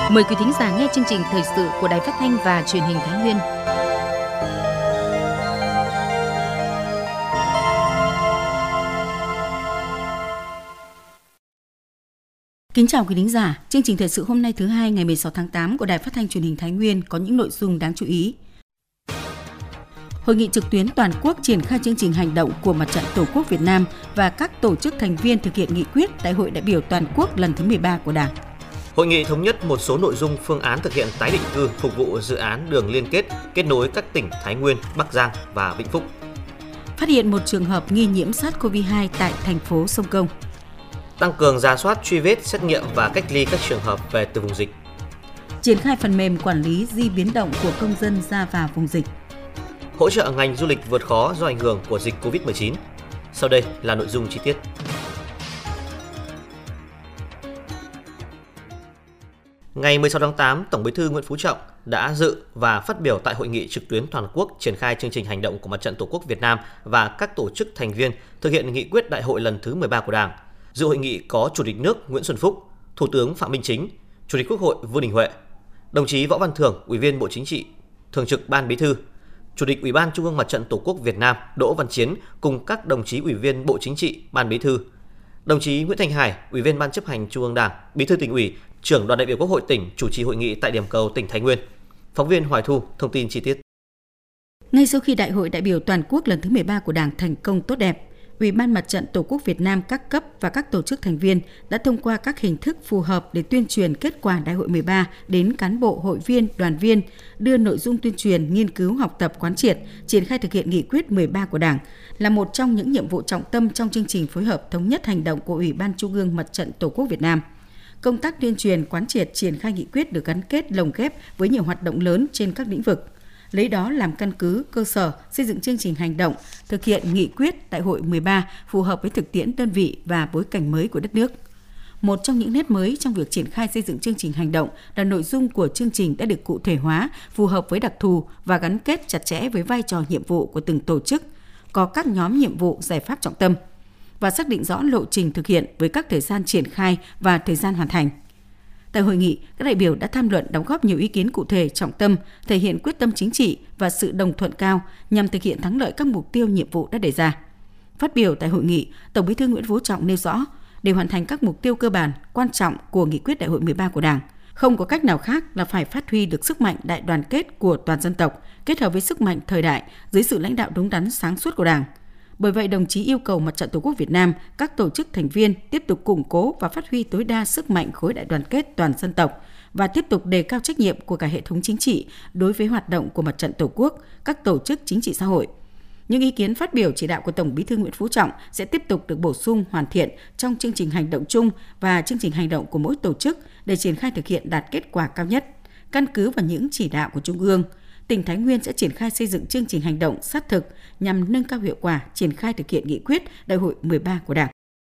Mời quý thính giả nghe chương trình thời sự của Đài Phát thanh và Truyền hình Thái Nguyên. Kính chào quý thính giả, chương trình thời sự hôm nay thứ Hai ngày 16 tháng 8 của Đài Phát thanh Truyền hình Thái Nguyên có những nội dung đáng chú ý. Hội nghị trực tuyến toàn quốc triển khai chương trình hành động của Mặt trận Tổ quốc Việt Nam và các tổ chức thành viên thực hiện nghị quyết Đại hội đại biểu toàn quốc lần thứ 13 của Đảng. Hội nghị thống nhất một số nội dung phương án thực hiện tái định cư phục vụ dự án đường liên kết nối các tỉnh Thái Nguyên, Bắc Giang và Vĩnh Phúc. Phát hiện một trường hợp nghi nhiễm SARS-CoV-2 tại thành phố Sông Công. Tăng cường rà soát, truy vết, xét nghiệm và cách ly các trường hợp về từ vùng dịch. Triển khai phần mềm quản lý di biến động của công dân ra vào vùng dịch. Hỗ trợ ngành du lịch vượt khó do ảnh hưởng của dịch Covid-19. Sau đây là nội dung chi tiết. Ngày 16 tháng 8, Tổng Bí thư Nguyễn Phú Trọng đã dự và phát biểu tại hội nghị trực tuyến toàn quốc triển khai chương trình hành động của Mặt trận Tổ quốc Việt Nam và các tổ chức thành viên thực hiện nghị quyết Đại hội lần thứ 13 của Đảng. Dự hội nghị có Chủ tịch nước Nguyễn Xuân Phúc, Thủ tướng Phạm Minh Chính, Chủ tịch Quốc hội Vương Đình Huệ, đồng chí Võ Văn Thưởng, Ủy viên Bộ Chính trị, Thường trực Ban Bí thư, Chủ tịch Ủy ban Trung ương Mặt trận Tổ quốc Việt Nam Đỗ Văn Chiến cùng các đồng chí Ủy viên Bộ Chính trị, Ban Bí thư, đồng chí Nguyễn Thành Hải, Ủy viên Ban Chấp hành Trung ương Đảng, Bí thư Tỉnh ủy, Trưởng đoàn đại biểu Quốc hội tỉnh chủ trì hội nghị tại điểm cầu tỉnh Thái Nguyên. Phóng viên Hoài Thu thông tin chi tiết. Ngay sau khi Đại hội đại biểu toàn quốc lần thứ 13 của Đảng thành công tốt đẹp, Ủy ban Mặt trận Tổ quốc Việt Nam các cấp và các tổ chức thành viên đã thông qua các hình thức phù hợp để tuyên truyền kết quả Đại hội 13 đến cán bộ, hội viên, đoàn viên, đưa nội dung tuyên truyền, nghiên cứu, học tập, quán triệt, triển khai thực hiện nghị quyết 13 của Đảng là một trong những nhiệm vụ trọng tâm trong chương trình phối hợp thống nhất hành động của Ủy ban Trung ương Mặt trận Tổ quốc Việt Nam. Công tác tuyên truyền, quán triệt, triển khai nghị quyết được gắn kết, lồng ghép với nhiều hoạt động lớn trên các lĩnh vực. Lấy đó làm căn cứ, cơ sở, xây dựng chương trình hành động, thực hiện nghị quyết Đại hội 13 phù hợp với thực tiễn đơn vị và bối cảnh mới của đất nước. Một trong những nét mới trong việc triển khai xây dựng chương trình hành động là nội dung của chương trình đã được cụ thể hóa, phù hợp với đặc thù và gắn kết chặt chẽ với vai trò nhiệm vụ của từng tổ chức, có các nhóm nhiệm vụ giải pháp trọng tâm và xác định rõ lộ trình thực hiện với các thời gian triển khai và thời gian hoàn thành. Tại hội nghị, các đại biểu đã tham luận đóng góp nhiều ý kiến cụ thể trọng tâm, thể hiện quyết tâm chính trị và sự đồng thuận cao nhằm thực hiện thắng lợi các mục tiêu nhiệm vụ đã đề ra. Phát biểu tại hội nghị, Tổng Bí thư Nguyễn Phú Trọng nêu rõ, để hoàn thành các mục tiêu cơ bản, quan trọng của nghị quyết Đại hội 13 của Đảng, không có cách nào khác là phải phát huy được sức mạnh đại đoàn kết của toàn dân tộc, kết hợp với sức mạnh thời đại dưới sự lãnh đạo đúng đắn sáng suốt của Đảng. Bởi vậy, đồng chí yêu cầu Mặt trận Tổ quốc Việt Nam, các tổ chức thành viên tiếp tục củng cố và phát huy tối đa sức mạnh khối đại đoàn kết toàn dân tộc và tiếp tục đề cao trách nhiệm của cả hệ thống chính trị đối với hoạt động của Mặt trận Tổ quốc, các tổ chức chính trị xã hội. Những ý kiến phát biểu chỉ đạo của Tổng Bí thư Nguyễn Phú Trọng sẽ tiếp tục được bổ sung, hoàn thiện trong chương trình hành động chung và chương trình hành động của mỗi tổ chức để triển khai thực hiện đạt kết quả cao nhất. Căn cứ vào những chỉ đạo của Trung ương, tỉnh Thái Nguyên sẽ triển khai xây dựng chương trình hành động sát thực nhằm nâng cao hiệu quả triển khai thực hiện nghị quyết Đại hội 13 của Đảng.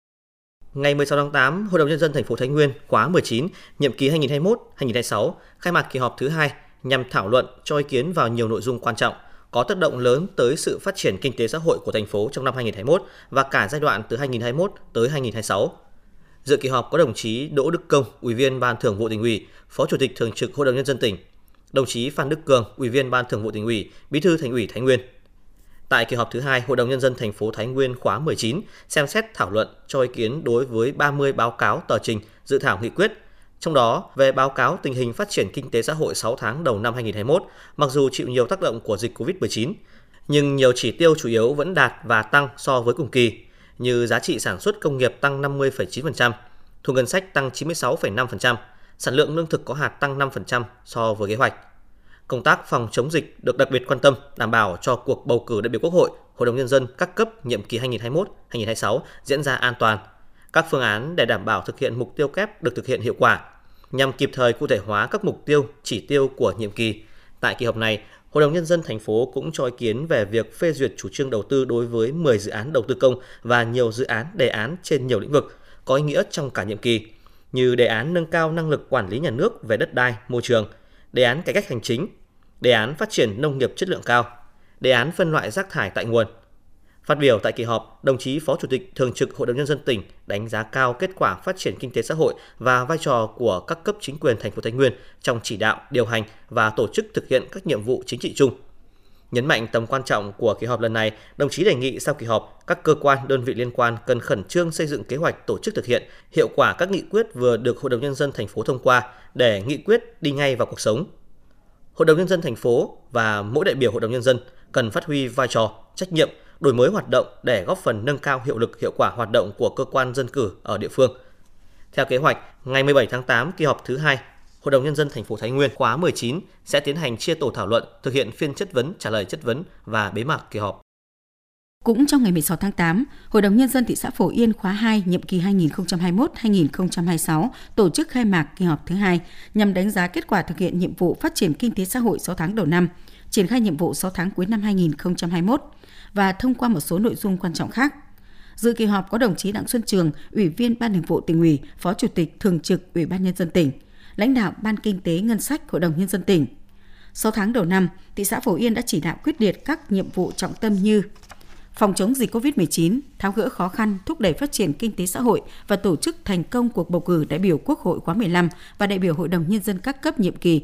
Ngày 16 tháng 8, Hội đồng Nhân dân thành phố Thái Nguyên khóa 19, nhiệm kỳ 2021-2026 khai mạc kỳ họp thứ 2 nhằm thảo luận, cho ý kiến vào nhiều nội dung quan trọng, có tác động lớn tới sự phát triển kinh tế xã hội của thành phố trong năm 2021 và cả giai đoạn từ 2021 tới 2026. Dự kỳ họp có đồng chí Đỗ Đức Công, Ủy viên Ban Thường vụ Tỉnh ủy, Phó Chủ tịch Thường trực Hội đồng Nhân dân tỉnh, đồng chí Phan Đức Cường, Ủy viên Ban Thường vụ Tỉnh ủy, Bí thư Thành ủy Thái Nguyên. Tại kỳ họp thứ 2, Hội đồng Nhân dân thành phố Thái Nguyên khóa 19 xem xét thảo luận, cho ý kiến đối với 30 báo cáo tờ trình dự thảo nghị quyết. Trong đó, về báo cáo tình hình phát triển kinh tế xã hội 6 tháng đầu năm 2021, mặc dù chịu nhiều tác động của dịch Covid-19, nhưng nhiều chỉ tiêu chủ yếu vẫn đạt và tăng so với cùng kỳ, như giá trị sản xuất công nghiệp tăng 50,9%, thu ngân sách tăng 96,5%, sản lượng lương thực có hạt tăng 5% so với kế hoạch. Công tác phòng chống dịch được đặc biệt quan tâm, đảm bảo cho cuộc bầu cử đại biểu Quốc hội, Hội đồng Nhân dân các cấp nhiệm kỳ 2021-2026 diễn ra an toàn. Các phương án để đảm bảo thực hiện mục tiêu kép được thực hiện hiệu quả, nhằm kịp thời cụ thể hóa các mục tiêu, chỉ tiêu của nhiệm kỳ. Tại kỳ họp này, Hội đồng Nhân dân thành phố cũng cho ý kiến về việc phê duyệt chủ trương đầu tư đối với 10 dự án đầu tư công và nhiều dự án, đề án trên nhiều lĩnh vực có ý nghĩa trong cả nhiệm kỳ, như đề án nâng cao năng lực quản lý nhà nước về đất đai, môi trường, đề án cải cách hành chính, đề án phát triển nông nghiệp chất lượng cao, đề án phân loại rác thải tại nguồn. Phát biểu tại kỳ họp, đồng chí Phó Chủ tịch Thường trực Hội đồng Nhân dân tỉnh đánh giá cao kết quả phát triển kinh tế xã hội và vai trò của các cấp chính quyền thành phố Thái Nguyên trong chỉ đạo, điều hành và tổ chức thực hiện các nhiệm vụ chính trị chung. Nhấn mạnh tầm quan trọng của kỳ họp lần này, đồng chí đề nghị sau kỳ họp, các cơ quan, đơn vị liên quan cần khẩn trương xây dựng kế hoạch tổ chức thực hiện hiệu quả các nghị quyết vừa được Hội đồng Nhân dân thành phố thông qua để nghị quyết đi ngay vào cuộc sống. Hội đồng Nhân dân thành phố và mỗi đại biểu Hội đồng Nhân dân cần phát huy vai trò, trách nhiệm, đổi mới hoạt động để góp phần nâng cao hiệu lực hiệu quả hoạt động của cơ quan dân cử ở địa phương. Theo kế hoạch, ngày 17 tháng 8, kỳ họp thứ 2, Hội đồng Nhân dân thành phố Thái Nguyên khóa 19 sẽ tiến hành chia tổ thảo luận, thực hiện phiên chất vấn, trả lời chất vấn và bế mạc kỳ họp. Cũng trong ngày 16 tháng 8, Hội đồng Nhân dân thị xã Phổ Yên khóa 2 nhiệm kỳ 2021-2026 tổ chức khai mạc kỳ họp thứ 2 nhằm đánh giá kết quả thực hiện nhiệm vụ phát triển kinh tế xã hội 6 tháng đầu năm, triển khai nhiệm vụ 6 tháng cuối năm 2021 và thông qua một số nội dung quan trọng khác. Dự kỳ họp có đồng chí Đặng Xuân Trường, Ủy viên Ban Thường vụ Tỉnh ủy, Phó Chủ tịch Thường trực Ủy ban Nhân dân tỉnh, lãnh đạo Ban Kinh tế Ngân sách Hội đồng Nhân dân tỉnh. 6 tháng đầu năm, thị xã Phổ Yên đã chỉ đạo quyết liệt các nhiệm vụ trọng tâm như phòng chống dịch COVID-19, tháo gỡ khó khăn, thúc đẩy phát triển kinh tế xã hội và tổ chức thành công cuộc bầu cử đại biểu Quốc hội khóa 15 và đại biểu Hội đồng Nhân dân các cấp nhiệm kỳ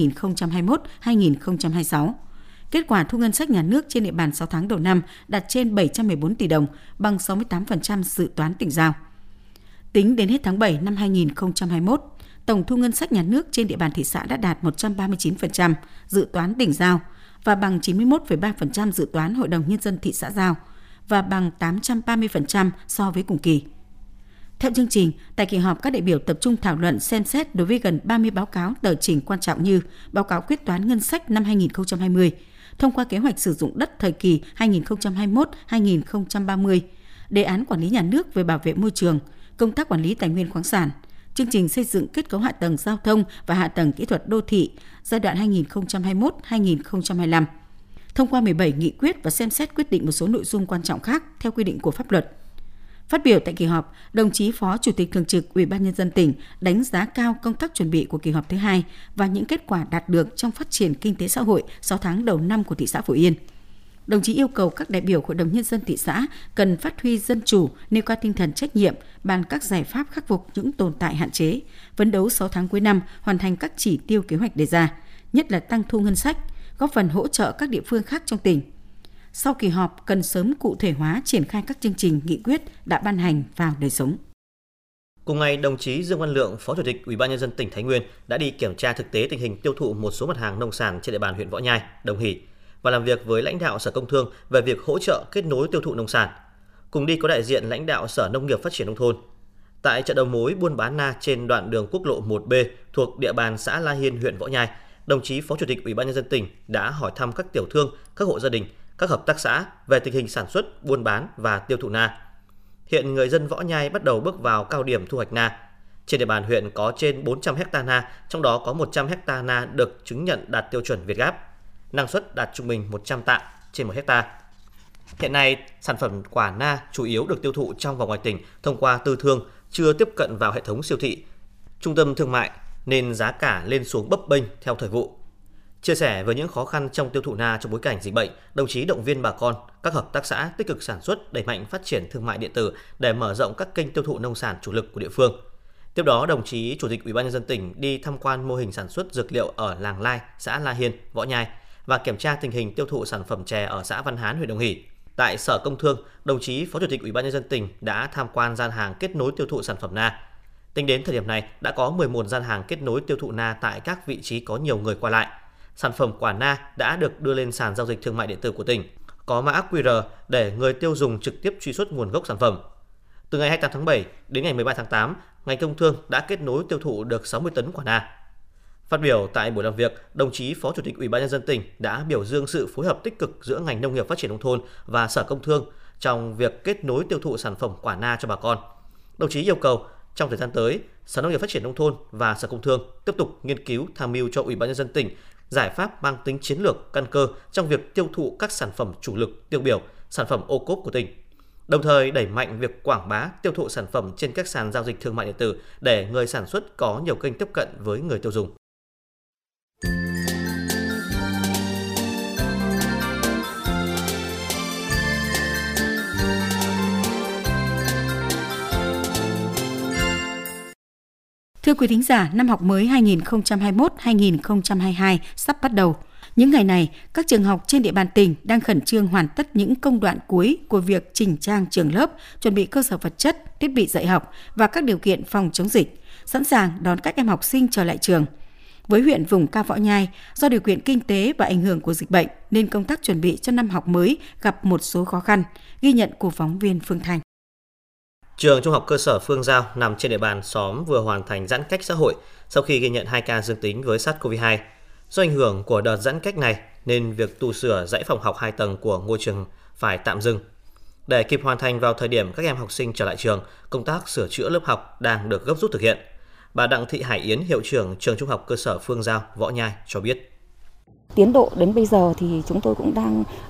2021-2026. Kết quả thu ngân sách nhà nước trên địa bàn 6 tháng đầu năm đạt trên 714 tỷ đồng, bằng 68% dự toán tỉnh giao. Tính đến hết tháng 7 năm 2021, tổng thu ngân sách nhà nước trên địa bàn thị xã đã đạt 139% dự toán tỉnh giao và bằng 91,3% dự toán Hội đồng Nhân dân thị xã giao và bằng 830% so với cùng kỳ. Theo chương trình, tại kỳ họp các đại biểu tập trung thảo luận xem xét đối với gần 30 báo cáo tờ trình quan trọng như báo cáo quyết toán ngân sách năm 2020, thông qua kế hoạch sử dụng đất thời kỳ 2021-2030, đề án quản lý nhà nước về bảo vệ môi trường, công tác quản lý tài nguyên khoáng sản, chương trình xây dựng kết cấu hạ tầng giao thông và hạ tầng kỹ thuật đô thị giai đoạn 2021-2025, thông qua 17 nghị quyết và xem xét quyết định một số nội dung quan trọng khác theo quy định của pháp luật. Phát biểu tại kỳ họp, đồng chí Phó Chủ tịch Thường trực Ủy ban Nhân dân tỉnh đánh giá cao công tác chuẩn bị của kỳ họp thứ 2 và những kết quả đạt được trong phát triển kinh tế xã hội 6 tháng đầu năm của thị xã Phổ Yên. Đồng chí yêu cầu các đại biểu Hội đồng Nhân dân thị xã cần phát huy dân chủ, nêu cao tinh thần trách nhiệm, bàn các giải pháp khắc phục những tồn tại hạn chế, phấn đấu 6 tháng cuối năm hoàn thành các chỉ tiêu kế hoạch đề ra, nhất là tăng thu ngân sách, góp phần hỗ trợ các địa phương khác trong tỉnh. Sau kỳ họp, cần sớm cụ thể hóa triển khai các chương trình nghị quyết đã ban hành vào đời sống. Cùng ngày, đồng chí Dương Văn Lượng, Phó Chủ tịch Ủy ban Nhân dân tỉnh Thái Nguyên đã đi kiểm tra thực tế tình hình tiêu thụ một số mặt hàng nông sản trên địa bàn huyện Võ Nhai, Đồng Hỷ và làm việc với lãnh đạo Sở Công Thương về việc hỗ trợ kết nối tiêu thụ nông sản. Cùng đi có đại diện lãnh đạo Sở Nông nghiệp Phát triển Nông thôn. Tại chợ đầu mối buôn bán na trên đoạn đường quốc lộ 1B thuộc địa bàn xã La Hiên, huyện Võ Nhai, đồng chí Phó Chủ tịch Ủy ban Nhân dân tỉnh đã hỏi thăm các tiểu thương, các hộ gia đình, các hợp tác xã về tình hình sản xuất, buôn bán và tiêu thụ na. Hiện người dân Võ Nhai bắt đầu bước vào cao điểm thu hoạch na. Trên địa bàn huyện có trên 400 ha na, trong đó có 100 ha na được chứng nhận đạt tiêu chuẩn Việt Gáp. Năng suất đạt trung bình 100 tạ trên 1 hectare. Hiện nay, sản phẩm quả na chủ yếu được tiêu thụ trong và ngoài tỉnh thông qua tư thương, chưa tiếp cận vào hệ thống siêu thị, trung tâm thương mại nên giá cả lên xuống bấp bênh theo thời vụ. Chia sẻ với những khó khăn trong tiêu thụ na trong bối cảnh dịch bệnh, đồng chí động viên bà con, các hợp tác xã tích cực sản xuất, đẩy mạnh phát triển thương mại điện tử để mở rộng các kênh tiêu thụ nông sản chủ lực của địa phương. Tiếp đó, đồng chí Chủ tịch Ủy ban Nhân dân tỉnh đi tham quan mô hình sản xuất dược liệu ở làng Lai, xã La Hiên, Võ Nhai và kiểm tra tình hình tiêu thụ sản phẩm chè ở xã Văn Hán, huyện Đồng Hỷ. Tại Sở Công Thương, đồng chí Phó Chủ tịch Ủy ban Nhân dân tỉnh đã tham quan gian hàng kết nối tiêu thụ sản phẩm na. Tính đến thời điểm này, đã có 11 gian hàng kết nối tiêu thụ na tại các vị trí có nhiều người qua lại. Sản phẩm quả na đã được đưa lên sàn giao dịch thương mại điện tử của tỉnh, có mã QR để người tiêu dùng trực tiếp truy xuất nguồn gốc sản phẩm. Từ ngày 28 tháng 7 đến ngày 13 tháng 8, ngành công thương đã kết nối tiêu thụ được 60 tấn quả na. Phát biểu tại buổi làm việc, đồng chí Phó Chủ tịch Ủy ban Nhân dân tỉnh đã biểu dương sự phối hợp tích cực giữa ngành nông nghiệp phát triển nông thôn và Sở Công Thương trong việc kết nối tiêu thụ sản phẩm quả na cho bà con. Đồng chí yêu cầu trong thời gian tới, Sở Nông nghiệp Phát triển Nông thôn và Sở Công Thương tiếp tục nghiên cứu tham mưu cho Ủy ban Nhân dân tỉnh giải pháp mang tính chiến lược căn cơ trong việc tiêu thụ các sản phẩm chủ lực tiêu biểu, sản phẩm ô cốp của tỉnh. Đồng thời đẩy mạnh việc quảng bá tiêu thụ sản phẩm trên các sàn giao dịch thương mại điện tử để người sản xuất có nhiều kênh tiếp cận với người tiêu dùng. Thưa quý thính giả, năm học mới 2021-2022 sắp bắt đầu. Những ngày này, các trường học trên địa bàn tỉnh đang khẩn trương hoàn tất những công đoạn cuối của việc chỉnh trang trường lớp, chuẩn bị cơ sở vật chất, thiết bị dạy học và các điều kiện phòng chống dịch, sẵn sàng đón các em học sinh trở lại trường. Với huyện vùng cao Võ Nhai, do điều kiện kinh tế và ảnh hưởng của dịch bệnh nên công tác chuẩn bị cho năm học mới gặp một số khó khăn, ghi nhận của phóng viên Phương Thanh. Trường Trung học cơ sở Phương Giao nằm trên địa bàn xóm vừa hoàn thành giãn cách xã hội sau khi ghi nhận 2 ca dương tính với SARS-CoV-2. Do ảnh hưởng của đợt giãn cách này nên việc tu sửa dãy phòng học 2 tầng của ngôi trường phải tạm dừng. Để kịp hoàn thành vào thời điểm các em học sinh trở lại trường, công tác sửa chữa lớp học đang được gấp rút thực hiện. Bà Đặng Thị Hải Yến, hiệu trưởng Trường Trung học cơ sở Phương Giao, Võ Nhai cho biết. Tiến độ đến bây giờ thì chúng tôi cũng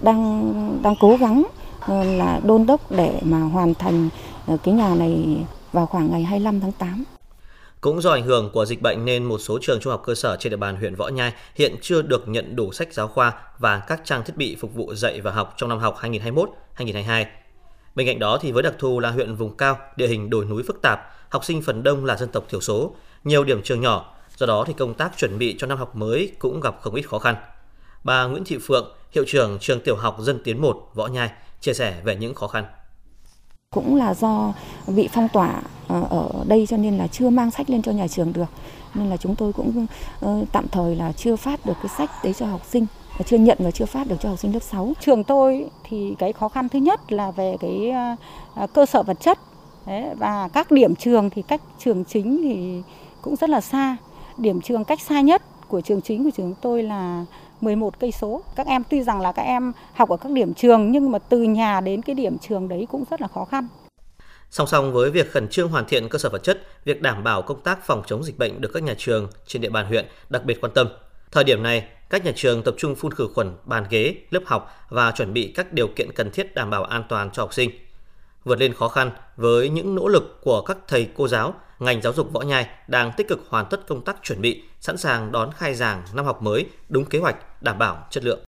đang cố gắng là đôn đốc để mà hoàn thành cái nhà này vào khoảng ngày 25 tháng 8. Cũng do ảnh hưởng của dịch bệnh nên một số trường trung học cơ sở trên địa bàn huyện Võ Nhai hiện chưa được nhận đủ sách giáo khoa và các trang thiết bị phục vụ dạy và học trong năm học 2021-2022. Bên cạnh đó thì với đặc thù là huyện vùng cao, địa hình đồi núi phức tạp, học sinh phần đông là dân tộc thiểu số, nhiều điểm trường nhỏ, do đó thì công tác chuẩn bị cho năm học mới cũng gặp không ít khó khăn. Bà Nguyễn Thị Phượng, hiệu trưởng trường tiểu học Dân Tiến 1 Võ Nhai chia sẻ về những khó khăn. Cũng là do bị phong tỏa ở đây cho nên là chưa mang sách lên cho nhà trường được. Nên là chúng tôi cũng tạm thời là chưa phát được cái sách đấy cho học sinh, chưa nhận và chưa phát được cho học sinh lớp 6. Trường tôi thì cái khó khăn thứ nhất là về cái cơ sở vật chất. Đấy, và các điểm trường thì cách trường chính thì cũng rất là xa. Điểm trường cách xa nhất của trường chính của trường tôi là 11 cây số. Các em tuy rằng là các em học ở các điểm trường nhưng mà từ nhà đến cái điểm trường đấy cũng rất là khó khăn. Song song với việc khẩn trương hoàn thiện cơ sở vật chất, việc đảm bảo công tác phòng chống dịch bệnh được các nhà trường trên địa bàn huyện đặc biệt quan tâm. Thời điểm này, các nhà trường tập trung phun khử khuẩn bàn ghế, lớp học và chuẩn bị các điều kiện cần thiết đảm bảo an toàn cho học sinh. Vượt lên khó khăn với những nỗ lực của các thầy cô giáo, ngành giáo dục Võ Nhai đang tích cực hoàn tất công tác chuẩn bị, sẵn sàng đón khai giảng năm học mới đúng kế hoạch, đảm bảo chất lượng.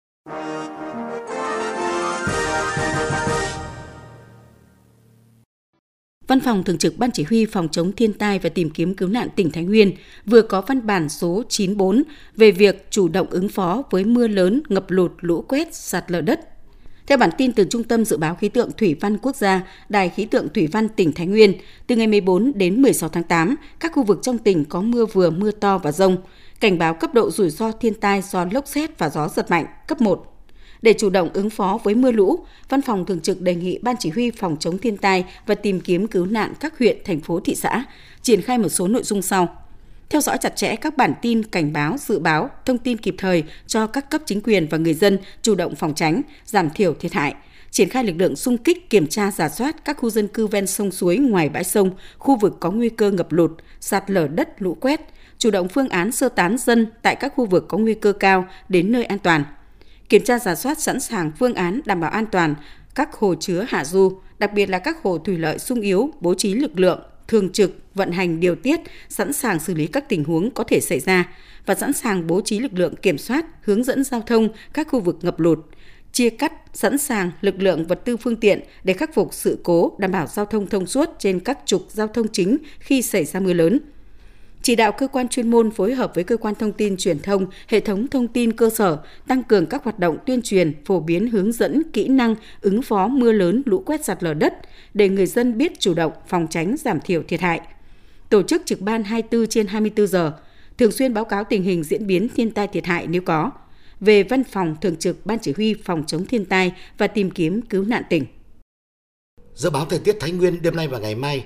Văn phòng Thường trực Ban Chỉ huy Phòng chống thiên tai và tìm kiếm cứu nạn tỉnh Thái Nguyên vừa có văn bản số 94 về việc chủ động ứng phó với mưa lớn, ngập lụt, lũ quét, sạt lở đất. Theo bản tin từ Trung tâm Dự báo Khí tượng Thủy văn Quốc gia, Đài Khí tượng Thủy văn tỉnh Thái Nguyên, từ ngày 14 đến 16 tháng 8, các khu vực trong tỉnh có mưa vừa, mưa to và dông. Cảnh báo cấp độ rủi ro thiên tai do lốc sét và gió giật mạnh cấp 1. Để chủ động ứng phó với mưa lũ, Văn phòng Thường trực đề nghị Ban Chỉ huy Phòng chống thiên tai và tìm kiếm cứu nạn các huyện, thành phố, thị xã triển khai một số nội dung sau. Theo dõi chặt chẽ các bản tin cảnh báo, dự báo, thông tin kịp thời cho các cấp chính quyền và người dân chủ động phòng tránh, giảm thiểu thiệt hại. Triển khai lực lượng xung kích kiểm tra rà soát các khu dân cư ven sông suối ngoài bãi sông, khu vực có nguy cơ ngập lụt, sạt lở đất, lũ quét, chủ động phương án sơ tán dân tại các khu vực có nguy cơ cao đến nơi an toàn. Kiểm tra rà soát sẵn sàng phương án đảm bảo an toàn các hồ chứa hạ du, đặc biệt là các hồ thủy lợi xung yếu, bố trí lực lượng thường trực, vận hành điều tiết, sẵn sàng xử lý các tình huống có thể xảy ra và sẵn sàng bố trí lực lượng kiểm soát, hướng dẫn giao thông các khu vực ngập lụt, chia cắt, sẵn sàng lực lượng vật tư phương tiện để khắc phục sự cố, đảm bảo giao thông thông suốt trên các trục giao thông chính khi xảy ra mưa lớn. Chỉ đạo cơ quan chuyên môn phối hợp với cơ quan thông tin truyền thông, hệ thống thông tin cơ sở, tăng cường các hoạt động tuyên truyền, phổ biến hướng dẫn kỹ năng ứng phó mưa lớn, lũ quét, sạt lở đất để người dân biết chủ động phòng tránh, giảm thiểu thiệt hại. Tổ chức trực ban 24/24 giờ, thường xuyên báo cáo tình hình diễn biến thiên tai thiệt hại nếu có, về Văn phòng Thường trực Ban Chỉ huy Phòng chống thiên tai và tìm kiếm cứu nạn tỉnh. Dự báo thời tiết Thái Nguyên đêm nay và ngày mai.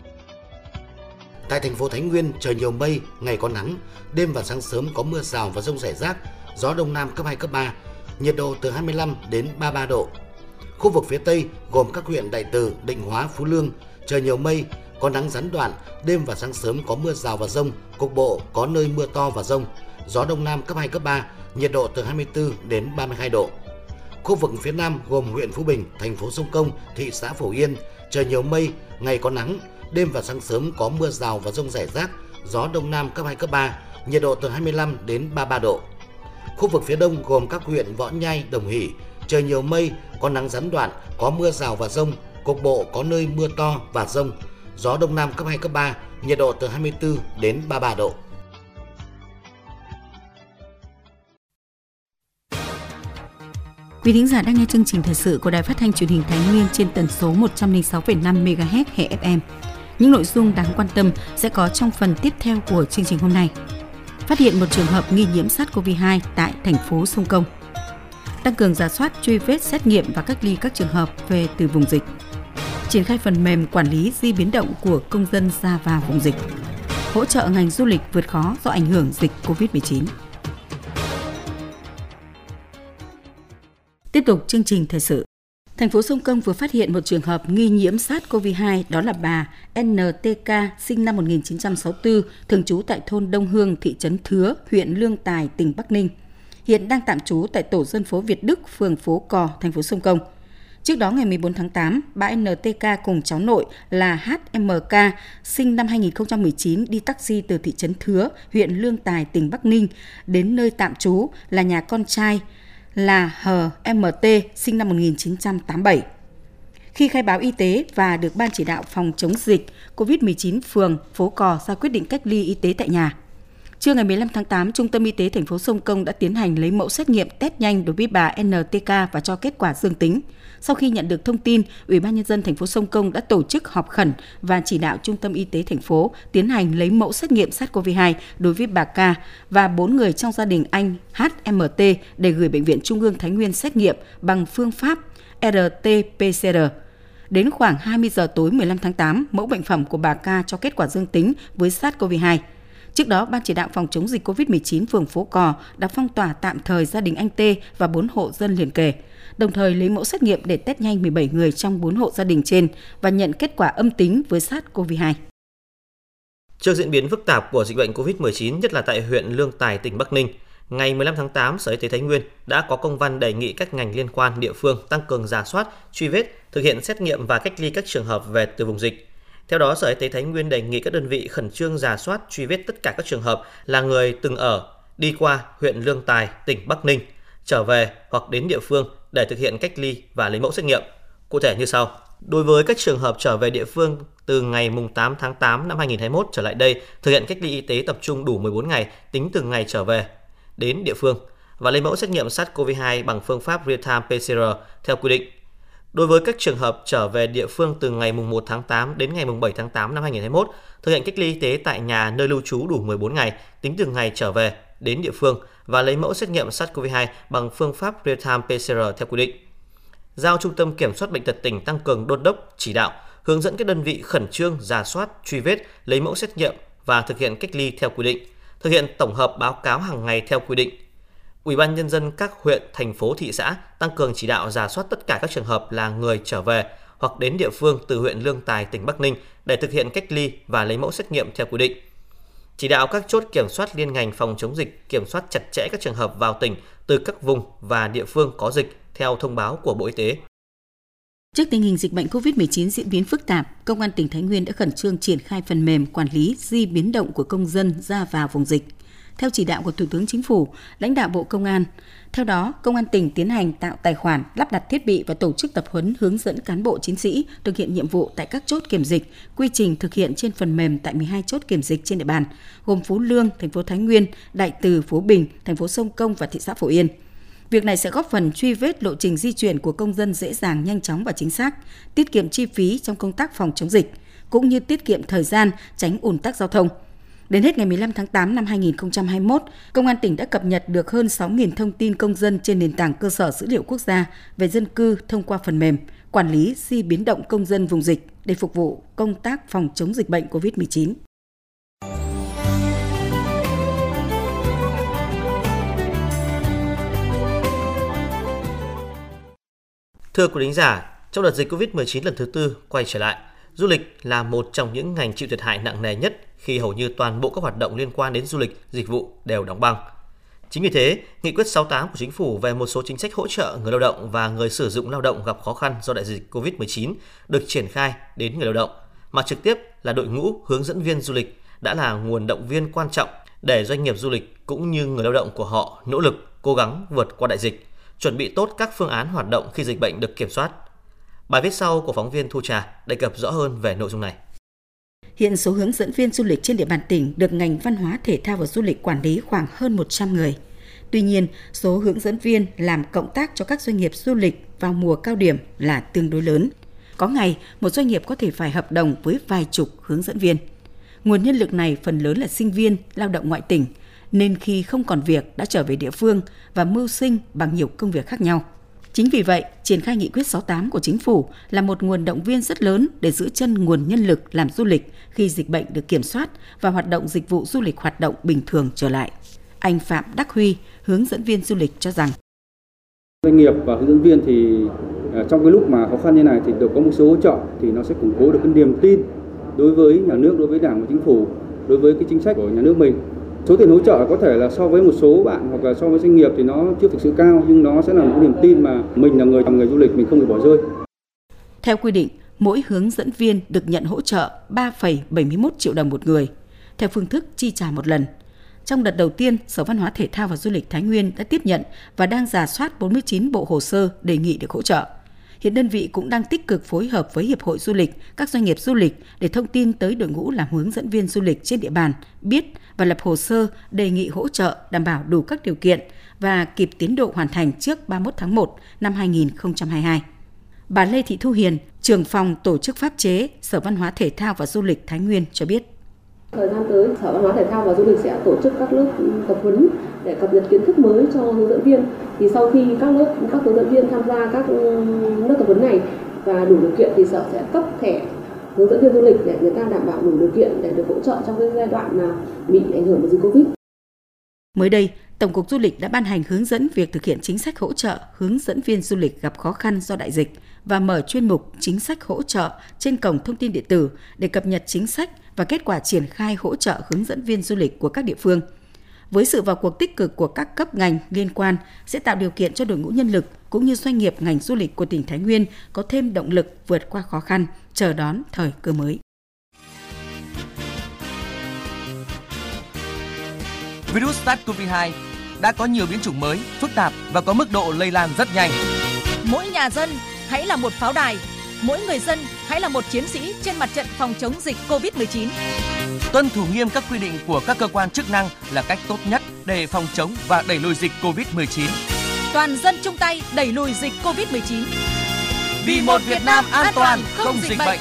Tại thành phố Thái Nguyên, trời nhiều mây, ngày có nắng, đêm và sáng sớm có mưa rào và dông rải rác, gió đông nam cấp 2, cấp 3, nhiệt độ từ 25 đến 33 độ. Khu vực phía Tây gồm các huyện Đại Từ, Định Hóa, Phú Lương, trời nhiều mây, có nắng gián đoạn, đêm và sáng sớm có mưa rào và dông, cục bộ có nơi mưa to và dông, gió đông nam cấp 2, cấp 3, nhiệt độ từ 24 đến 32 độ. Khu vực phía Nam gồm huyện Phú Bình, thành phố Sông Công, thị xã Phổ Yên, trời nhiều mây, ngày có nắng, đêm và sáng sớm có mưa rào và dông rải rác, gió đông nam cấp 2, cấp 3, nhiệt độ từ 25 đến 33 độ. Khu vực phía Đông gồm các huyện Võ Nhai, Đồng Hỷ, trời nhiều mây, có nắng gián đoạn, có mưa rào và dông, cục bộ có nơi mưa to và dông, gió Đông Nam cấp 2, cấp 3, nhiệt độ từ 24 đến 33 độ. Quý thính giả đang nghe chương trình thời sự của Đài Phát thanh Truyền hình Thái Nguyên trên tần số 106,5 MHz hệ FM. Những nội dung đáng quan tâm sẽ có trong phần tiếp theo của chương trình hôm nay. Phát hiện một trường hợp nghi nhiễm SARS-CoV-2 tại thành phố Sông Công. Tăng cường rà soát, truy vết, xét nghiệm và cách ly các trường hợp về từ vùng dịch. Triển khai phần mềm quản lý di biến động của công dân ra vào vùng dịch. Hỗ trợ ngành du lịch vượt khó do ảnh hưởng dịch COVID-19. Tiếp tục chương trình thời sự. Thành phố Sông Công vừa phát hiện một trường hợp nghi nhiễm SARS-CoV-2, đó là bà NTK, sinh năm 1964, thường trú tại thôn Đông Hương, thị trấn Thứa, huyện Lương Tài, tỉnh Bắc Ninh. Hiện đang tạm trú tại tổ dân phố Việt Đức, phường Phố Cò, thành phố Sông Công. Trước đó, ngày 14 tháng 8, bà NTK cùng cháu nội là HMK, sinh năm 2019, đi taxi từ thị trấn Thứa, huyện Lương Tài, tỉnh Bắc Ninh, đến nơi tạm trú là nhà con trai là HMT, sinh năm 1987. Khi khai báo y tế và được Ban chỉ đạo phòng chống dịch COVID-19 phường Phố Cò ra quyết định cách ly y tế tại nhà. Trưa ngày 15 tháng 8, Trung tâm Y tế thành phố Sông Công đã tiến hành lấy mẫu xét nghiệm test nhanh đối với bà NTK và cho kết quả dương tính. Sau khi nhận được thông tin, Ủy ban nhân dân thành phố Sông Công đã tổ chức họp khẩn và chỉ đạo Trung tâm Y tế thành phố tiến hành lấy mẫu xét nghiệm SARS-CoV-2 đối với bà K và 4 người trong gia đình anh HMT để gửi Bệnh viện Trung ương Thái Nguyên xét nghiệm bằng phương pháp RT-PCR. Đến khoảng 20 giờ tối 15 tháng 8, mẫu bệnh phẩm của bà K cho kết quả dương tính với SARS-CoV-2. Trước đó, Ban chỉ đạo phòng chống dịch COVID-19 phường Phố Cò đã phong tỏa tạm thời gia đình anh T và 4 hộ dân liền kề, đồng thời lấy mẫu xét nghiệm để test nhanh 17 người trong 4 hộ gia đình trên và nhận kết quả âm tính với SARS-CoV-2. Trước diễn biến phức tạp của dịch bệnh COVID-19, nhất là tại huyện Lương Tài, tỉnh Bắc Ninh, ngày 15 tháng 8, Sở Y tế Thái Nguyên đã có công văn đề nghị các ngành liên quan địa phương tăng cường rà soát, truy vết, thực hiện xét nghiệm và cách ly các trường hợp về từ vùng dịch. Theo đó, Sở Y tế Thái Nguyên đề nghị các đơn vị khẩn trương rà soát, truy vết tất cả các trường hợp là người từng ở, đi qua huyện Lương Tài, tỉnh Bắc Ninh, trở về hoặc đến địa phương để thực hiện cách ly và lấy mẫu xét nghiệm. Cụ thể như sau. Đối với các trường hợp trở về địa phương từ ngày 8 tháng 8 năm 2021 trở lại đây, thực hiện cách ly y tế tập trung đủ 14 ngày tính từ ngày trở về đến địa phương và lấy mẫu xét nghiệm SARS-CoV-2 bằng phương pháp real-time PCR theo quy định. Đối với các trường hợp trở về địa phương từ ngày 1 tháng 8 đến ngày 7 tháng 8 năm 2021, thực hiện cách ly y tế tại nhà nơi lưu trú đủ 14 ngày tính từ ngày trở về đến địa phương và lấy mẫu xét nghiệm SARS-CoV-2 bằng phương pháp real-time PCR theo quy định. Giao Trung tâm Kiểm soát Bệnh tật tỉnh tăng cường đôn đốc, chỉ đạo, hướng dẫn các đơn vị khẩn trương rà soát, truy vết, lấy mẫu xét nghiệm và thực hiện cách ly theo quy định, thực hiện tổng hợp báo cáo hàng ngày theo quy định. Ủy ban nhân dân các huyện, thành phố, thị xã tăng cường chỉ đạo rà soát tất cả các trường hợp là người trở về hoặc đến địa phương từ huyện Lương Tài, tỉnh Bắc Ninh để thực hiện cách ly và lấy mẫu xét nghiệm theo quy định. Chỉ đạo các chốt kiểm soát liên ngành phòng chống dịch kiểm soát chặt chẽ các trường hợp vào tỉnh từ các vùng và địa phương có dịch theo thông báo của Bộ Y tế. Trước tình hình dịch bệnh COVID-19 diễn biến phức tạp, Công an tỉnh Thái Nguyên đã khẩn trương triển khai phần mềm quản lý di biến động của công dân ra vào vùng dịch. Theo chỉ đạo của Thủ tướng Chính phủ, lãnh đạo Bộ Công an. Theo đó, Công an tỉnh tiến hành tạo tài khoản, lắp đặt thiết bị và tổ chức tập huấn hướng dẫn cán bộ chiến sĩ thực hiện nhiệm vụ tại các chốt kiểm dịch, quy trình thực hiện trên phần mềm tại 12 chốt kiểm dịch trên địa bàn, gồm Phú Lương, thành phố Thái Nguyên, Đại Từ, Phú Bình, thành phố Sông Công và thị xã Phổ Yên. Việc này sẽ góp phần truy vết lộ trình di chuyển của công dân dễ dàng, nhanh chóng và chính xác, tiết kiệm chi phí trong công tác phòng chống dịch, cũng như tiết kiệm thời gian, tránh ùn tắc giao thông. Đến hết ngày 15 tháng 8 năm 2021, Công an tỉnh đã cập nhật được hơn 6.000 thông tin công dân trên nền tảng cơ sở dữ liệu quốc gia về dân cư thông qua phần mềm quản lý di biến động công dân vùng dịch để phục vụ công tác phòng chống dịch bệnh COVID-19. Thưa quý thính giả, trong đợt dịch COVID-19 lần thứ tư quay trở lại, du lịch là một trong những ngành chịu thiệt hại nặng nề nhất khi hầu như toàn bộ các hoạt động liên quan đến du lịch, dịch vụ đều đóng băng. Chính vì thế, Nghị quyết 68 của Chính phủ về một số chính sách hỗ trợ người lao động và người sử dụng lao động gặp khó khăn do đại dịch COVID-19 được triển khai đến người lao động, mà trực tiếp là đội ngũ hướng dẫn viên du lịch đã là nguồn động viên quan trọng để doanh nghiệp du lịch cũng như người lao động của họ nỗ lực, cố gắng vượt qua đại dịch, chuẩn bị tốt các phương án hoạt động khi dịch bệnh được kiểm soát. Bài viết sau của phóng viên Thu Trà đề cập rõ hơn về nội dung này. Hiện số hướng dẫn viên du lịch trên địa bàn tỉnh được ngành văn hóa, thể thao và du lịch quản lý khoảng hơn 100 người. Tuy nhiên, số hướng dẫn viên làm cộng tác cho các doanh nghiệp du lịch vào mùa cao điểm là tương đối lớn. Có ngày, một doanh nghiệp có thể phải hợp đồng với vài chục hướng dẫn viên. Nguồn nhân lực này phần lớn là sinh viên, lao động ngoại tỉnh, nên khi không còn việc đã trở về địa phương và mưu sinh bằng nhiều công việc khác nhau. Chính vì vậy, triển khai nghị quyết 68 của Chính phủ là một nguồn động viên rất lớn để giữ chân nguồn nhân lực làm du lịch khi dịch bệnh được kiểm soát và hoạt động dịch vụ du lịch hoạt động bình thường trở lại. Anh Phạm Đắc Huy, hướng dẫn viên du lịch cho rằng doanh nghiệp và hướng dẫn viên thì trong cái lúc mà khó khăn như này thì được có một số hỗ trợ thì nó sẽ củng cố được cái niềm tin đối với nhà nước, đối với Đảng và Chính phủ, đối với cái chính sách của nhà nước mình. Số tiền hỗ trợ có thể là so với một số bạn hoặc là so với doanh nghiệp thì nó chưa thực sự cao, nhưng nó sẽ là một niềm tin mà mình là người du lịch mình không được bỏ rơi. Theo quy định, mỗi hướng dẫn viên được nhận hỗ trợ 3,71 triệu đồng một người, theo phương thức chi trả một lần. Trong đợt đầu tiên, Sở Văn hóa Thể thao và Du lịch Thái Nguyên đã tiếp nhận và đang rà soát 49 bộ hồ sơ đề nghị được hỗ trợ. Hiện đơn vị cũng đang tích cực phối hợp với Hiệp hội Du lịch, các doanh nghiệp du lịch để thông tin tới đội ngũ làm hướng dẫn viên du lịch trên địa bàn biết và lập hồ sơ đề nghị hỗ trợ đảm bảo đủ các điều kiện và kịp tiến độ hoàn thành trước 31 tháng 1 năm 2022. Bà Lê Thị Thu Hiền, trưởng phòng tổ chức pháp chế Sở Văn hóa Thể thao và Du lịch Thái Nguyên cho biết. Thời gian tới, Sở Văn hóa Thể thao và Du lịch sẽ tổ chức các lớp tập huấn để cập nhật kiến thức mới cho hướng dẫn viên. Thì sau khi các hướng dẫn viên tham gia các lớp tập huấn này và đủ điều kiện thì Sở sẽ cấp thẻ hướng dẫn viên du lịch để người ta đảm bảo đủ điều kiện để được hỗ trợ trong cái giai đoạn mà bị ảnh hưởng bởi dịch Covid. Mới đây, Tổng cục Du lịch đã ban hành hướng dẫn việc thực hiện chính sách hỗ trợ hướng dẫn viên du lịch gặp khó khăn do đại dịch và mở chuyên mục chính sách hỗ trợ trên cổng thông tin điện tử để cập nhật chính sách và kết quả triển khai hỗ trợ hướng dẫn viên du lịch của các địa phương. Với sự vào cuộc tích cực của các cấp ngành liên quan sẽ tạo điều kiện cho đội ngũ nhân lực cũng như doanh nghiệp ngành du lịch của tỉnh Thái Nguyên có thêm động lực vượt qua khó khăn, chờ đón thời cơ mới. Virus SARS-CoV-2 đã có nhiều biến chủng mới, phức tạp và có mức độ lây lan rất nhanh. Mỗi nhà dân hãy là một pháo đài, mỗi người dân hãy là một chiến sĩ trên mặt trận phòng chống dịch COVID-19. Tuân thủ nghiêm các quy định của các cơ quan chức năng là cách tốt nhất để phòng chống và đẩy lùi dịch COVID-19. Toàn dân chung tay đẩy lùi dịch COVID-19. Vì một Việt Nam an toàn, không dịch bệnh.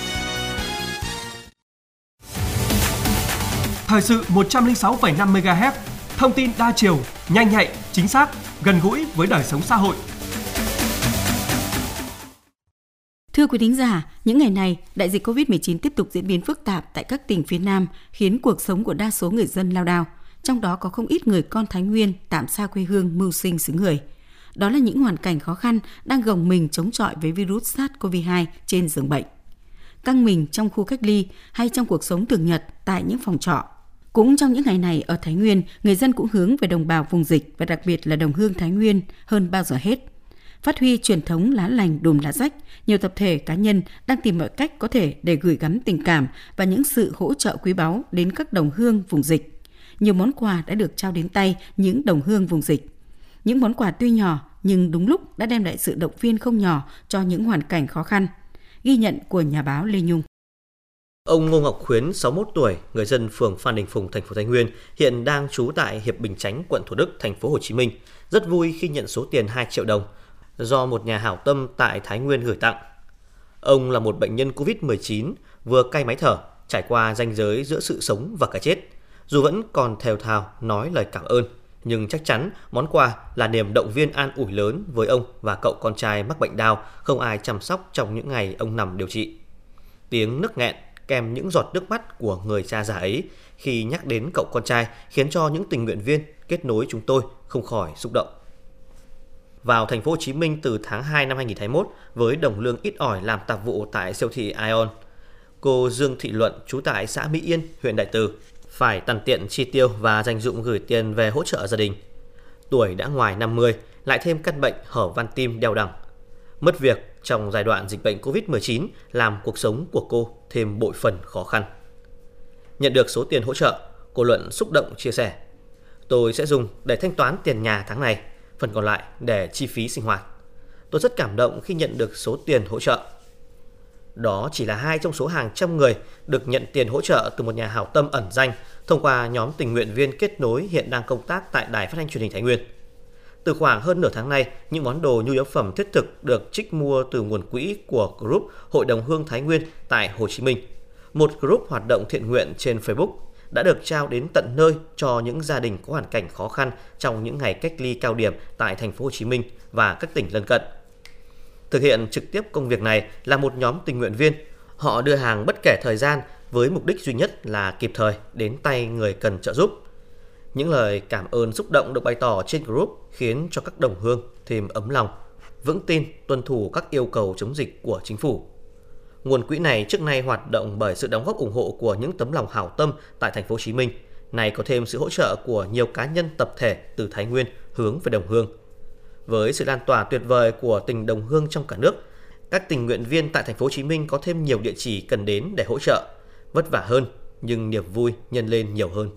Thời sự 106,5 MHz, thông tin đa chiều, nhanh nhạy, chính xác, gần gũi với đời sống xã hội. Thưa quý thính giả, những ngày này, đại dịch COVID-19 tiếp tục diễn biến phức tạp tại các tỉnh phía Nam, khiến cuộc sống của đa số người dân lao đao. Trong đó có không ít người con Thái Nguyên tạm xa quê hương mưu sinh xứ người. Đó là những hoàn cảnh khó khăn đang gồng mình chống chọi với virus SARS-CoV-2 trên giường bệnh. Căng mình trong khu cách ly hay trong cuộc sống thường nhật tại những phòng trọ. Cũng trong những ngày này ở Thái Nguyên, người dân cũng hướng về đồng bào vùng dịch và đặc biệt là đồng hương Thái Nguyên hơn bao giờ hết. Phát huy truyền thống lá lành đùm lá rách, nhiều tập thể cá nhân đang tìm mọi cách có thể để gửi gắm tình cảm và những sự hỗ trợ quý báu đến các đồng hương vùng dịch. Nhiều món quà đã được trao đến tay những đồng hương vùng dịch. Những món quà tuy nhỏ nhưng đúng lúc đã đem lại sự động viên không nhỏ cho những hoàn cảnh khó khăn. Ghi nhận của nhà báo Lê Nhung. Ông Ngô Ngọc Khuyến, 61 tuổi, người dân phường Phan Đình Phùng, thành phố Thái Nguyên, hiện đang trú tại Hiệp Bình Chánh, quận Thủ Đức, thành phố Hồ Chí Minh, rất vui khi nhận số tiền 2 triệu đồng do một nhà hảo tâm tại Thái Nguyên gửi tặng. Ông là một bệnh nhân Covid-19 vừa cai máy thở, trải qua ranh giới giữa sự sống và cái chết. Dù vẫn còn thều thào nói lời cảm ơn, nhưng chắc chắn món quà là niềm động viên an ủi lớn với ông và cậu con trai mắc bệnh đau không ai chăm sóc trong những ngày ông nằm điều trị. Tiếng nức nghẹn kèm những giọt nước mắt của người cha già ấy khi nhắc đến cậu con trai khiến cho những tình nguyện viên kết nối chúng tôi không khỏi xúc động. Vào thành phố Hồ Chí Minh từ tháng 2 năm 2021 với đồng lương ít ỏi làm tạp vụ tại siêu thị Ion, cô Dương Thị Luận trú tại xã Mỹ Yên, huyện Đại Từ phải tằn tiện chi tiêu và dành dụm gửi tiền về hỗ trợ gia đình. Tuổi đã ngoài 50, lại thêm căn bệnh hở van tim đeo đẳng. Mất việc trong giai đoạn dịch bệnh Covid-19 làm cuộc sống của cô thêm bội phần khó khăn. Nhận được số tiền hỗ trợ, cô Luận xúc động chia sẻ: "Tôi sẽ dùng để thanh toán tiền nhà tháng này, phần còn lại để chi phí sinh hoạt. Tôi rất cảm động khi nhận được số tiền hỗ trợ." đó chỉ là 2 trong số hàng trăm người được nhận tiền hỗ trợ từ một nhà hảo tâm ẩn danh thông qua nhóm tình nguyện viên kết nối hiện đang công tác tại Đài Phát thanh Truyền hình Thái Nguyên. Từ khoảng hơn nửa tháng nay, những món đồ nhu yếu phẩm thiết thực được trích mua từ nguồn quỹ của group Hội đồng Hương Thái Nguyên tại Hồ Chí Minh, một group hoạt động thiện nguyện trên Facebook, đã được trao đến tận nơi cho những gia đình có hoàn cảnh khó khăn trong những ngày cách ly cao điểm tại thành phố Hồ Chí Minh và các tỉnh lân cận. Thực hiện trực tiếp công việc này là một nhóm tình nguyện viên. Họ đưa hàng bất kể thời gian với mục đích duy nhất là kịp thời đến tay người cần trợ giúp. Những lời cảm ơn xúc động được bày tỏ trên group khiến cho các đồng hương thêm ấm lòng, vững tin tuân thủ các yêu cầu chống dịch của chính phủ. Nguồn quỹ này trước nay hoạt động bởi sự đóng góp ủng hộ của những tấm lòng hảo tâm tại thành phố Hồ Chí Minh, nay có thêm sự hỗ trợ của nhiều cá nhân tập thể từ Thái Nguyên hướng về đồng hương. Với sự lan tỏa tuyệt vời của tình đồng hương trong cả nước, các tình nguyện viên tại thành phố Hồ Chí Minh có thêm nhiều địa chỉ cần đến để hỗ trợ, vất vả hơn nhưng niềm vui nhân lên nhiều hơn.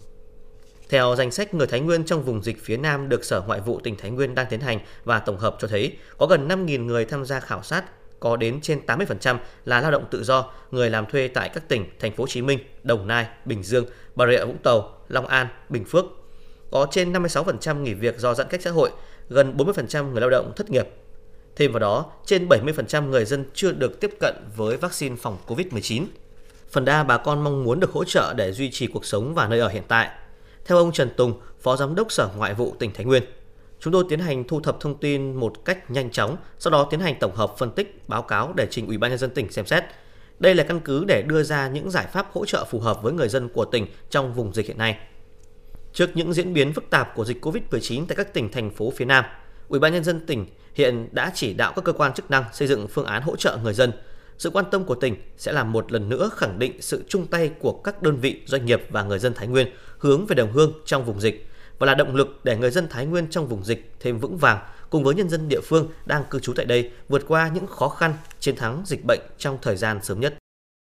Theo danh sách người Thái Nguyên trong vùng dịch phía Nam được Sở Ngoại vụ tỉnh Thái Nguyên đang tiến hành và tổng hợp cho thấy có gần 5.000 người tham gia khảo sát, có đến trên 80% là lao động tự do, người làm thuê tại các tỉnh thành phố Hồ Chí Minh, Đồng Nai, Bình Dương, Bà Rịa Vũng Tàu, Long An, Bình Phước. Có trên 56% nghỉ việc do giãn cách xã hội, gần 40% người lao động thất nghiệp. Thêm vào đó, trên 70% người dân chưa được tiếp cận với vaccine phòng Covid-19. Phần đa bà con mong muốn được hỗ trợ để duy trì cuộc sống và nơi ở hiện tại. Theo ông Trần Tùng, Phó Giám đốc Sở Ngoại vụ tỉnh Thái Nguyên, chúng tôi tiến hành thu thập thông tin một cách nhanh chóng, sau đó tiến hành tổng hợp phân tích, báo cáo để trình Ủy ban nhân dân tỉnh xem xét. Đây là căn cứ để đưa ra những giải pháp hỗ trợ phù hợp với người dân của tỉnh trong vùng dịch hiện nay. Trước những diễn biến phức tạp của dịch Covid-19 tại các tỉnh thành phố phía Nam, Ủy ban nhân dân tỉnh hiện đã chỉ đạo các cơ quan chức năng xây dựng phương án hỗ trợ người dân. Sự quan tâm của tỉnh sẽ làm một lần nữa khẳng định sự chung tay của các đơn vị, doanh nghiệp và người dân Thái Nguyên hướng về đồng hương trong vùng dịch và là động lực để người dân Thái Nguyên trong vùng dịch thêm vững vàng cùng với nhân dân địa phương đang cư trú tại đây vượt qua những khó khăn, chiến thắng dịch bệnh trong thời gian sớm nhất.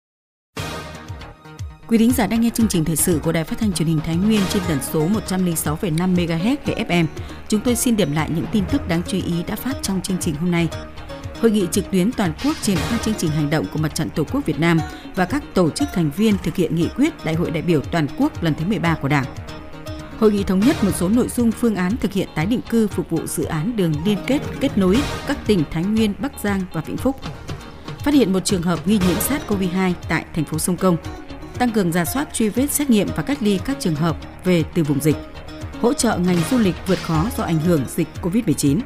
Quý thính giả đang nghe chương trình thời sự của Đài Phát thanh Truyền hình Thái Nguyên trên tần số 106,5 MHz hệ FM. Chúng tôi xin điểm lại những tin tức đáng chú ý đã phát trong chương trình hôm nay. Hội nghị trực tuyến toàn quốc triển khai chương trình hành động của Mặt trận Tổ quốc Việt Nam và các tổ chức thành viên thực hiện nghị quyết Đại hội đại biểu toàn quốc lần thứ 13 của Đảng. Hội nghị thống nhất một số nội dung phương án thực hiện tái định cư phục vụ dự án đường liên kết nối các tỉnh Thái Nguyên, Bắc Giang và Vĩnh Phúc. Phát hiện một trường hợp nghi nhiễm SARS-CoV-2 tại thành phố Sông Công. Tăng cường rà soát truy vết xét nghiệm và cách ly các trường hợp về từ vùng dịch. Hỗ trợ ngành du lịch vượt khó do ảnh hưởng dịch Covid-19.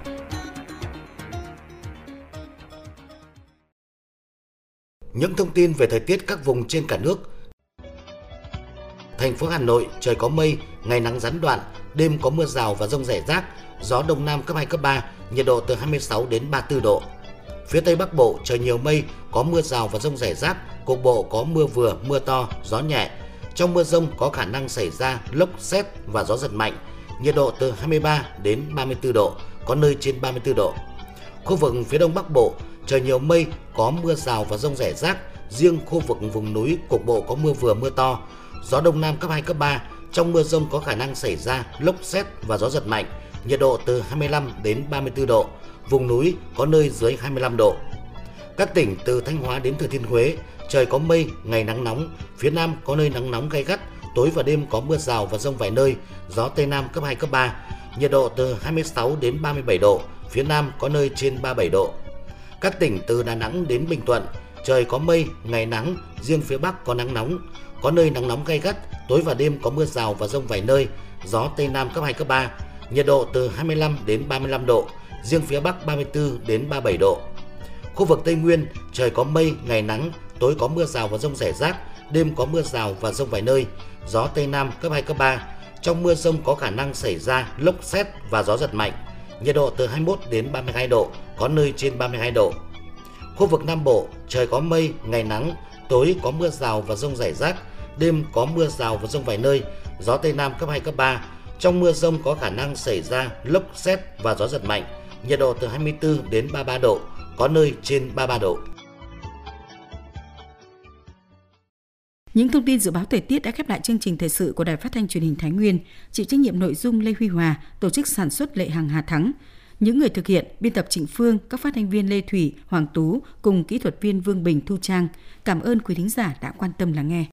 Những thông tin về thời tiết các vùng trên cả nước. Thành phố Hà Nội trời có mây, ngày nắng gián đoạn, đêm có mưa rào và dông rải rác, gió đông nam cấp 2, cấp 3, nhiệt độ từ 26 đến 34 độ. Phía Tây Bắc Bộ trời nhiều mây, có mưa rào và dông rải rác, cục bộ có mưa vừa, mưa to, gió nhẹ. Trong mưa dông có khả năng xảy ra lốc sét và gió giật mạnh, nhiệt độ từ 23 đến 34 độ, có nơi trên 34 độ. Khu vực phía Đông Bắc Bộ trời nhiều mây, có mưa rào và dông rải rác, riêng khu vực vùng núi cục bộ có mưa vừa, mưa to, gió đông nam cấp 2, cấp 3. Trong mưa dông có khả năng xảy ra lốc sét và gió giật mạnh, nhiệt độ từ 25 đến 34 độ, vùng núi có nơi dưới 25 độ. Các tỉnh từ Thanh Hóa đến Thừa Thiên Huế, trời có mây, ngày nắng nóng, phía Nam có nơi nắng nóng gay gắt, tối và đêm có mưa rào và dông vài nơi, gió Tây Nam cấp 2, cấp 3, nhiệt độ từ 26 đến 37 độ, phía Nam có nơi trên 37 độ. Các tỉnh từ Đà Nẵng đến Bình Thuận, trời có mây, ngày nắng, riêng phía Bắc có nắng nóng, có nơi nắng nóng gay gắt, tối và đêm có mưa rào và dông vài nơi, gió Tây Nam cấp 2, cấp 3, nhiệt độ từ 25 đến 35 độ, riêng phía Bắc 34 đến 37 độ. Khu vực Tây Nguyên, trời có mây, ngày nắng, tối có mưa rào và dông rải rác, đêm có mưa rào và dông vài nơi, gió Tây Nam cấp 2, cấp 3. Trong mưa dông có khả năng xảy ra lốc sét và gió giật mạnh, nhiệt độ từ 21 đến 32 độ, có nơi trên 32 độ. Khu vực Nam Bộ, trời có mây, ngày nắng, tối có mưa rào và dông rải rác, đêm có mưa rào và dông vài nơi, gió Tây Nam cấp 2, cấp 3. Trong mưa dông có khả năng xảy ra lốc sét và gió giật mạnh, nhiệt độ từ 24 đến 33 độ, có nơi trên 33 độ. Những thông tin dự báo thời tiết đã khép lại chương trình thời sự của Đài Phát thanh Truyền hình Thái Nguyên, chịu trách nhiệm nội dung Lê Huy Hòa, tổ chức sản xuất Lệ Hằng Hà Thắng. Những người thực hiện, biên tập Trịnh Phương, các phát thanh viên Lê Thủy, Hoàng Tú cùng kỹ thuật viên Vương Bình, Thu Trang. Cảm ơn quý thính giả đã quan tâm lắng nghe.